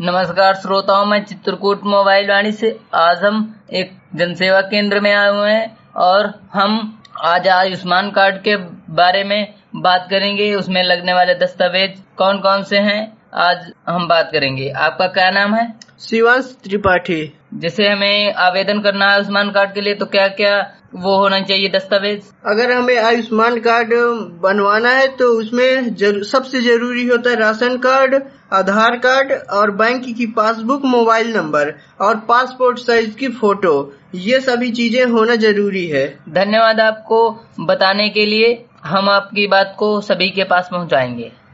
नमस्कार श्रोताओं, मैं चित्रकूट मोबाइल वाणी से। आज हम एक जनसेवा केंद्र में आए हुए हैं और हम आज आयुष्मान कार्ड के बारे में बात करेंगे। उसमें लगने वाले दस्तावेज कौन कौन से हैं, आज हम बात करेंगे। आपका क्या नाम है? शिवांश त्रिपाठी। जैसे हमें आवेदन करना है आयुष्मान कार्ड के लिए, तो क्या क्या वो होना चाहिए दस्तावेज? अगर हमें आयुष्मान कार्ड बनवाना है तो उसमें सबसे जरूरी होता है राशन कार्ड, आधार कार्ड और बैंक की पासबुक, मोबाइल नंबर और पासपोर्ट साइज की फोटो। ये सभी चीजें होना जरूरी है। धन्यवाद आपको बताने के लिए। हम आपकी बात को सभी के पास पहुंचाएंगे।